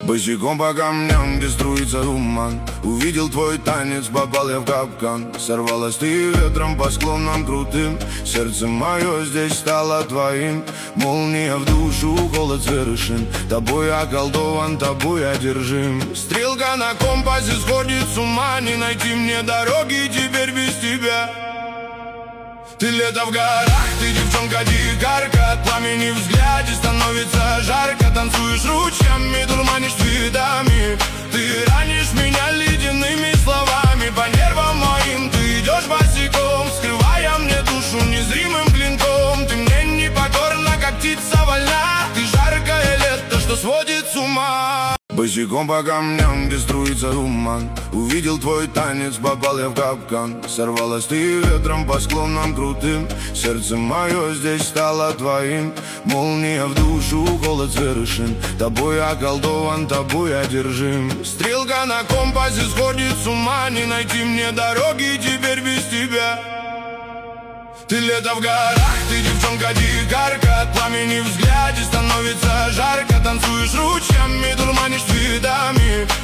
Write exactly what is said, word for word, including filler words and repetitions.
Босиком по камням, где струится туман. Увидел твой танец, попал я в капкан. Сорвалась ты ветром по склонам крутым. Сердце мое здесь стало твоим. Молния в душу, холод совершен. Тобой околдован, тобой одержим. Стрелка на компасе сходит с ума. Не найти мне дороги теперь без тебя. Ты лето в горах, ты девчонка дикарка. От пламени взгляде становится жарко. Танцуешь ручьями, дурманишь цветами. Ты ранишь меня ледяными словами. По нервам моим ты идешь босиком, скрывая мне душу незримым клинком. Ты мне непокорна, как птица вольна. Ты жаркое лето, что сводит с ума. Босиком по камням, где струится туман. Увидел твой танец, попал я в капкан. Сорвалась ты ветром по склонам крутым. Сердце мое здесь стало твоим. Молния в душу, холод совершен. Тобой околдован, тобой одержим. Стрелка на компасе сходит с ума. Не найти мне дороги теперь без тебя. Ты лето в горах, ты девчонка дикарка. От пламени взгляде становится жарко. Танцуешь ручьями, дурманишь цветами.